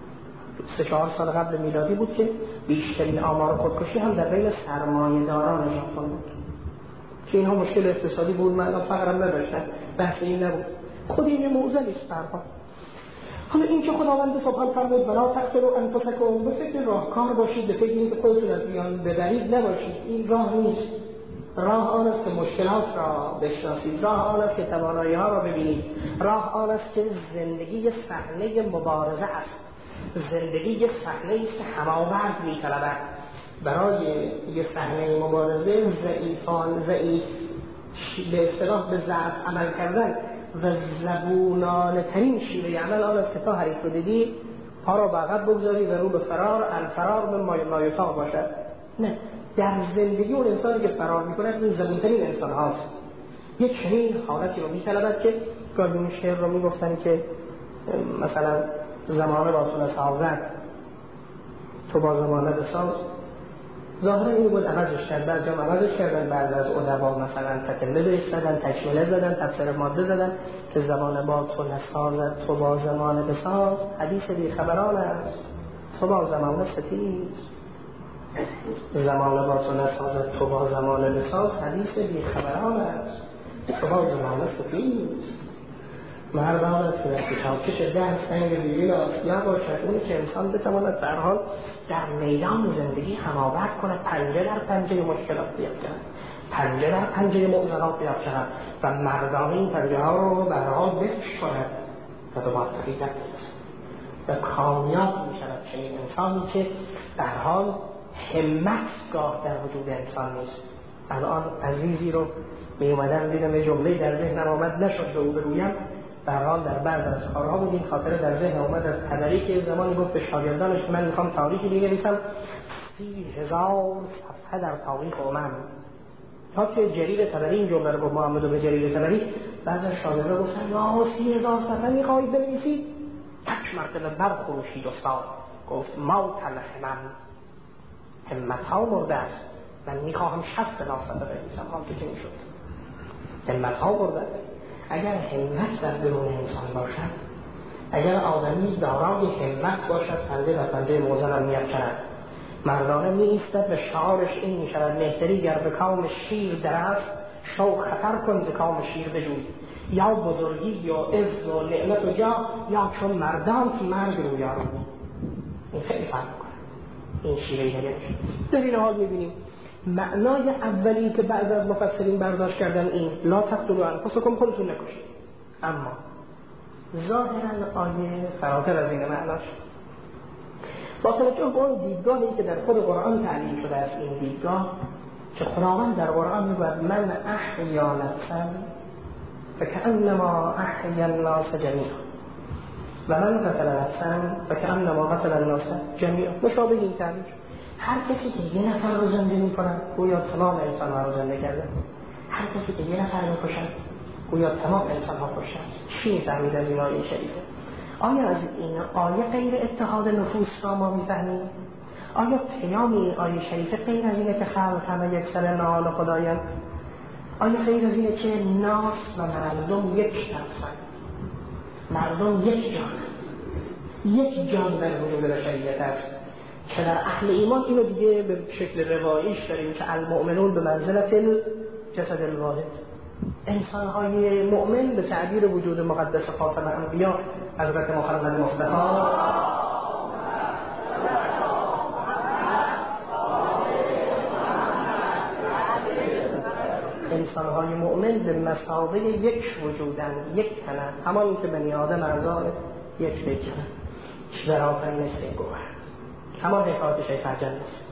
سه چهار سال قبل میلادی بود که بیشترین آمار خودکشی هم در بین سرمایه‌داران ژاپن بود که اینها مشکل اقتصادی بود، معنا فقر هم نداشتن، بحث این نبود. خود این معضلی است برها. حالا این که خداوند سبحان فرمود ولا تقتلوا انفسکم، به فکر راهکار باشید، به فکر اینکه خودتون از زیان ببرید نباشید. این راه نیست. راه آن است که مشکلات را بشناسید، راه آن است که توانایی ها را ببینید، راه آن است که زندگی صحنه مبارزه است زندگی یه صحنه است هماورد می‌طلبد. برای یه صحنه مبارزه ضعیفان ضعیف به اصطلاح به ضعف عمل کردن و زبونانه ترین شیوه عمل آن است که تا حریف رو دیدی پا را به عقب بگذاری و رو به فرار، الفرار به مایطاق باشد. نه، در زندگی اون انسانی که فرار می‌کند این زبون‌ترین انسان هاست. یک چنین حالتی رو می‌طلبد که گاهی اون شعر رو می‌گفتن که مثلا زمانه با تو سازد تو با زمانه بساز. ظاهرا این بود عوضش کرد، بعضی هم عوضش کردن، بعضی از ادبا مثلا تکمله بهش زدن، تکمله زدن، تفسیر ماده زدن که زمان با تو نسازد تو با زمانه بساز. حدیث بی خبران است تو با زمانه ستیز. زمان با تو نسازد تو با زمانه بساز، حدیث بی خبران است تو با زمانه ستیز. مردان است که در کتابکش ده سنگ زیرین آسیا باشد، اونی که انسان بتواند در حال در میدان زندگی هماورد کند، پنجه در پنجه مشکلات بیافکند، پنجه در پنجه معضلات بیافکند و مردانه این پنجه ها رو به هر حال بکش کند و به موفقیت برسد و کامیاب می شود. چنین انسانی که در حال همت گاه در وجود انسان نیست. الان عزیزی رو می اومدن دیدم یه جمله در ذهنم آمد، نشد به او بگویم، در حال در بعض از کارها بود این خاطره در ذهن اومد از تبری که زمانی گفت به شاگردانش من میخوام تاریخی بنویسم سی هزار صفحه در تاریخ امم. تا که جریر تبری این جمله رو گفت محمد به جریر تبری، بعض از شاگردان گفتن یا سی هزار صفحه میخواهید بنویسید؟ یک مرتبه برخروشید استاد گفت ما تلحمم، همت ها مرده است، من میخواهم شصت هزار صفحه بنویسم. حال که چنین شد، همت ها مرده. اگر همت در درون انسان باشد، اگر آدمی دارای همت باشد، پنجه در پنجه موزن می‌افکند، مردانه می‌ایستد و شعارش این می‌شود مهتری گر به کام شیر در است شو خطر کن ز کام شیر بجوی. یا بزرگی یا عز و نعمت و جاه، یا چون مردان که مرگ رو یارو. این خیلی فرق می‌کنه. این شیوه دیگه در این حال می‌بینیم معنای اولی که بعض از مفسرین برداشت کردن این لا تقتلوا انفسکم، خودتون نکشید. اما ظاهرا آیه فراتر از این معناش با توجه به اون دیدگاهی که در خود قرآن تعلیم شده است، این دیدگاه که خداوند در قرآن میگوید من احیا نفسا فکأنما احیا الناس جمیعا و من قتل نفسا فکأنما قتل الناس جمیعا. مشابه این تعبیر. هر کسی که یه نفر رو زنده می‌کند گویا تمام انسان‌ها رو زنده کرده. هر کسی که یه نفر می‌کشد گویا تمام انسان‌ها کشتند. چی می‌فهمید از این آیه شریفه؟ آیا از این آیه غیر اتحاد نفوس را ما می‌فهمیم؟ آیا پیام این آیه شریفه غیر از اینه که خلق همه یک سر نال خدایند؟ آیا غیر از اینه که ناس و مردم یک نفسند؟ مردم یک جان، یک جان در وجود بشریت است که در اهل ایمان اینو دیگه به شکل رواییش داریم که المؤمنون به منزلت جسد الواحد. انسان‌های مؤمن به تعبیر وجود مقدس خاتم انبیا حضرت محمد مصطفی انسان‌های مؤمن به مثابه یک وجودن، یک تنن، همانی که بنی آدم اعضای یک پیکرن شبرافین مثل گوهر، همان حکایت شیخ الجن است.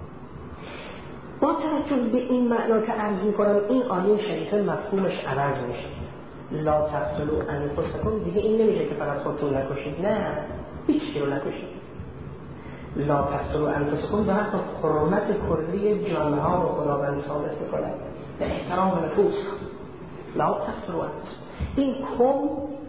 با توجه به این معنا که عرض می‌کنم این آیه شریفه مفهومش عوض میشه. لا تقتلوا انفسکم دیگه این نمیشه که فقط خودتون نکشید، نه هیچ کی رو نکشید. لا تقتلوا انفسکم به حق حرمت کلی جانها رو خداوند ثابت می‌کند به احترام نفوس. لا تقتلوا انفسکم، این کم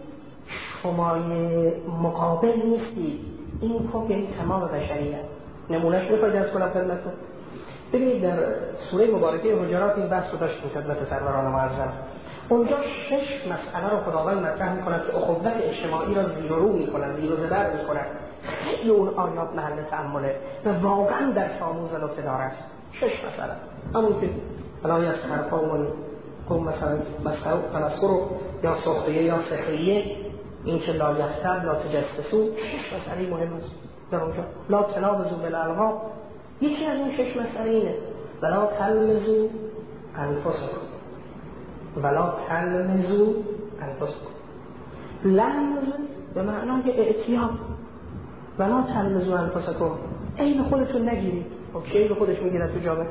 شمای مقابل نیستی، این کم یعنی تمام بشریت. نمونهش میخواید از کنم خدمتتون. ببینید در سوره مبارکه حجرات این بحث رو داشتیم خدمت سروران معظم. اونجا شش مسئله رو خداوند مطرح می‌کند که اخوت اجتماعی را زیر و رو می‌کنند، زیر و زبر می‌کنند. خیلی اون آیات محل تأمله و واقعا در ساموز نکته دار است. شش مسئله همون که الان از حرفامون قوم مثلا مثلا تنصر یا سختیه یا سخریه، این که لا یغتب لا تجسسو، شش مسئله مهم است در اونجا. لا تنابزوا بالالقاب، یکی از این شش مسئله اینه. ولا تلمزوا انفسکم، ولا تلمزوا انفسکم. لمز به معنای اعتیاد، ولا تلمزوا انفسکم، عیب خودتون نگیرید. خب کی عیب خودش میگیره تو جامعه؟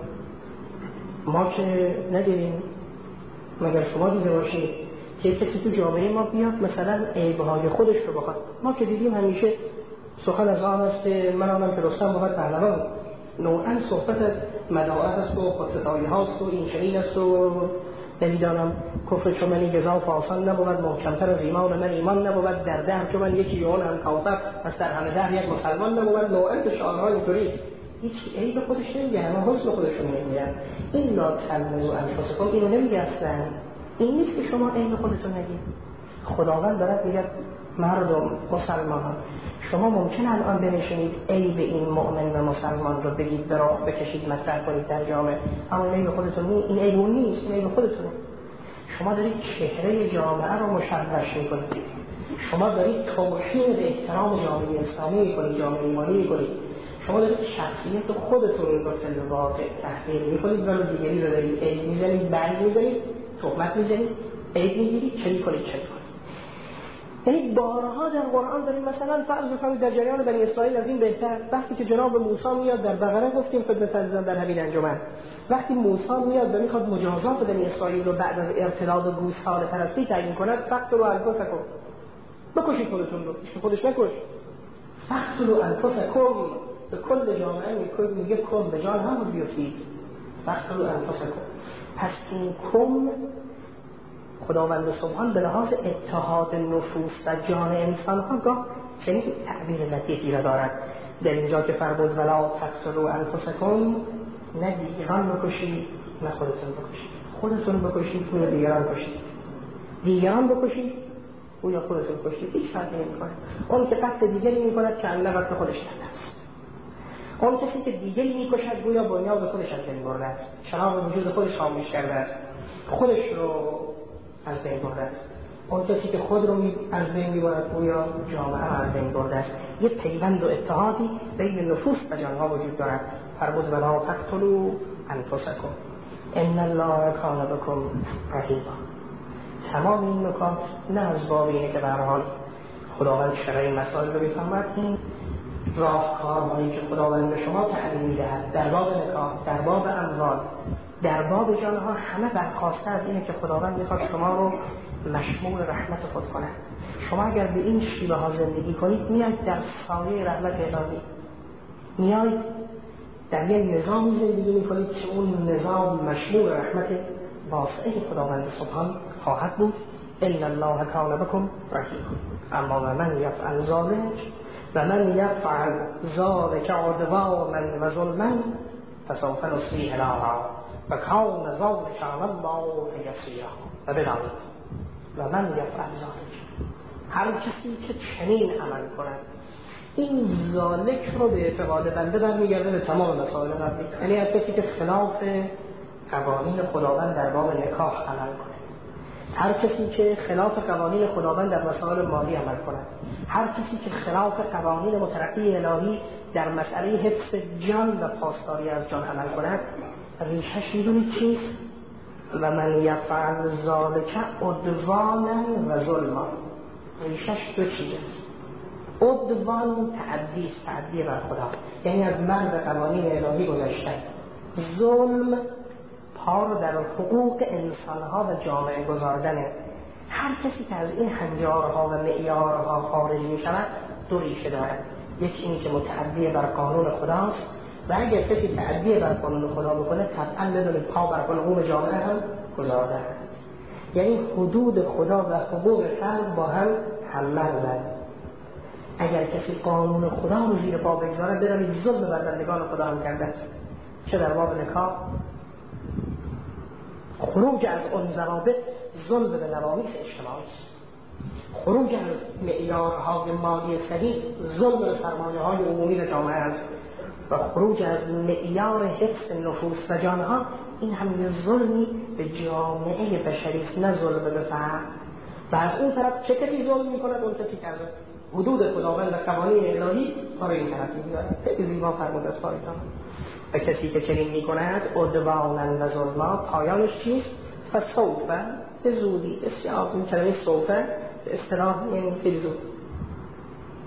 ما که ندیدیم، مگر شما دیده باشید که کسی تو جامعه ما بیاد مثلا عیب‌های خودش رو بخواد؟ ما که دیدیم همیشه سخن از آن است که من آنم که رستم بود پهلوان، نوعا صحبت از مداعات است و خودستایی هاست و این چنین است و نمیدانم کفر چون من گزاف آسان نبود، محکمتر از ایمان من ایمان نبود، در ده چون من یکی یون هم کافر پس در همه ده یک مسلمان نبود. نوعا شعارهای اینطوری هیچ عیب خودش نمیگه، همه حسن خودشون میگن. این لا تلمزوا انفسکم اینو نمیگه اصلا. این نیست که شما عیب خودتون نگید. خداوند دارد میگه مردم مسلمانان شما ممکن الان بنشینید عیب این مؤمن و مسلمان رو بگید، به راه بکشید، مطرح کنید در جامعه، اما عیب خودتون نیست. این عیب نیست، این عیب خودتونه. شما دارید چهره جامعه رو مشوش میکنید، شما دارید توهین به احترام جامعه اسلامی میکنید، جامعه ایمانی میکنید، شما دارید شخصیت خودتون رو به واقع تحقیر میکنید و دیگری رو دارید عیب میزنید، برگ میزنید، تهمت میزنید، عیب میگیرید، چه میکنید چه میکنید. یعنی بارها در قرآن داریم مثلا فرض کنید در جریان بنی اسرائیل از این بهتر، وقتی که جناب موسی میاد در بقره گفتیم خدمت عزیزان در همین انجمن، وقتی موسی میاد و میخواد مجازات بنی اسرائیل رو بعد از ارتداد گوساله پرستی تعیین کند، فقتلوا انفسکم، بکشید خودتون رو، خودش نکش، فقتلوا انفسکم، به کل جامعه میگه میگه کن به جان هم بیفتید، فقتلوا انفسکم. پس این کم خداوند سبحان به لحاظ اتحاد نفوس و جان انسان ها گاه چنین تعبیر لطیفی را دارد در اینجا که فرمود ولا تقتلوا انفسکم، نه دیگران بکشید نه خودتون بکشید، خودتون بکشید یا دیگران بکشید، دیگران بکشید یا خودتون بکشید، هیچ فرقی نمی‌کنه. اون که قتل دیگری می‌کند که عملا قتل خودش کرده است، اون کسی که دیگری می‌کشد گویا بنیاد خودش از بین برده است، شراب وجود خودش خاموش کرده است، خودش رو از بین برده است. اون کسی که خود رو از بین می‌برد گویا جامعه از بین برده است. یه پیوند و اتحادی بین نفوس و جانها وجود دارد. فرمود ولا تقتلوا انفسکم ان الله کان بکم رحیما. تمام این نکات نه از باب اینه که به هر حال خداوند شرع مسائل رو بفهمد، این راهکارهایی که خداوند به شما تعلیم می‌دهد در باب نکاح، در باب اموال، در باب جانها، همه برخواسته از اینه که خداوند میخواد شما رو مشمول رحمت خود کنه. شما اگر به این شیوه ها زندگی کنید میاید در سایه رحمت الهی، میاید در یک نظام زندگی میکنید که اون نظام مشمول رحمت واسعه خداوند سبحان خواهد بود. ان الله کان بکم رحیم. اما من یفعل ذلک و من یفعل ذلک عدوانا و ظلما فسوف نصلیه نارا و کان ذلک علی الله یسیرا. و بدانید و من یفعل ذلک، هر کسی که چنین عمل کند، این ذالک رو به اعتقاد بنده برمیگرده به تمام مسائل قبلی، یعنی هر کسی که خلاف قوانین خداوند در باب نکاح عمل کنه، هر کسی که خلاف قوانین خداوند در مسائل مالی عمل کند، هر کسی که خلاف قوانین مترقی الهی در مسئله حفظ جان و پاسداری از جان عمل کند، ریشش میدونید چیست؟ و من یفعل ذلک عدوانا و ظلما. ریشش دو چیز است. عدوان تعدی است، تعدی بر خدا، یعنی از مرز قوانین الهی گذشتن. ظلم پا رو در حقوق انسانها و جامعه گذاردنه. هر کسی که از این هنجارها و معیارها خارج می شود دو ریشه دارد. یکی این که متعدی بر قانون خداست و اگر کسی تعدی بر قانون خدا بکنه طبعا بدون پا بر حقوق جامعه هم گذارده است. یعنی حدود خدا و حقوق خلق با هم هم‌مرزند. اگر کسی قانون خدا رو زیر پا بگذاره بدانید ظلم بر بندگان خدا هم کرده است، چه در باب نکاح، خروج از اون ضوابط ظلم به نوامیس اجتماعی است، خروج از معیارهای مالی صحیح ظلم به سرمایه‌های عمومی جامعه است و خروج از معیار حفظ نفوس و جانها این هم ظلمی به جامعه بشری است، نه ظلم به فرد. و از اون طرف چه کسی ظلم می‌کند؟ اون کسی که از حدود خداوند و قوانین الهی کار این طرف می‌گذارد. خیلی زیبا فرمود از فایتان. و کسی که چنین می‌کند عدوانا و ظلما، پایانش چیست؟ فسوف، به زودی، بسیار این کلمه سوف به اصطلاح یعنی خیلی زود،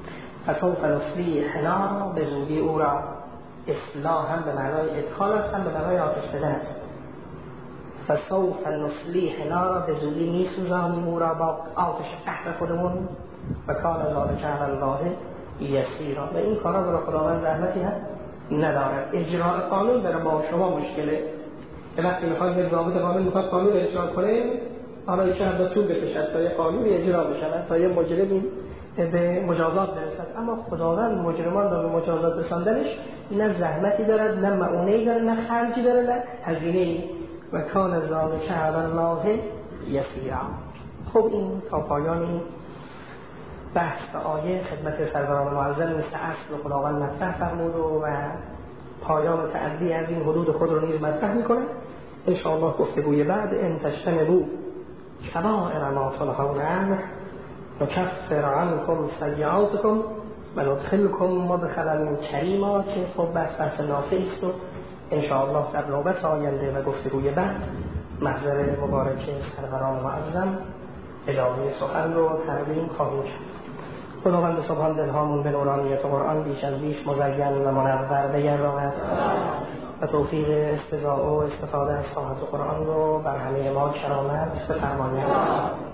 فسوف نصلیه نارا، به زودی او را اصلاح هم به معنای ادخال است هم به معنای آتش زدن است. فسوف نصلیه نارا، به زودی میسوزانیم او را با آتش قهر خودمون. و کان ذلک علی الله یسیرا، و این کارا برای خداوند زحمتی هم ندارد. اجرای قانون برای با شما مشکله. وقتی میخواد یک ضابط قانون میخواد قانون اجرا کنه، حالا چند تا طول بکشد تا یه قانون اجرا بشه، تا یه مجرمی به مجازات برسد. اما خداوند مجرمان را به مجازات رساندنش نه زحمتی دارد، نه معونه‌ای دارد، نه خرجی دارد، نه هزینه‌ای. و کان ذلک علی الله یسیرا. خب این تا پایان این بحث و آیه خدمت سروران معظم مثل اصل خداوند مطرح فرمود و پایان تعدی از این حدود خود رو نیز مطرح میکنه. ان شاء الله گفتگوی بعد ان تجتنبوا کبائر ما تنهون عنه نکفر عنکم سیئاتکم و ندخلکم مدخلا کریما، که خب بحث بحث نافعی است و ان شاء الله در نوبت آینده و گفتگوی بعد محضر مبارک سروران معظم ادامه سخن رو تقدیم خواهیم کرد. خداوند سبحان دلهامون به نورانیت قرآن بیش از بیش مزین و منور بگرداند و توفیق استضاء و استفاده از ساحت قرآن رو بر همه ما کرامت بفرماید.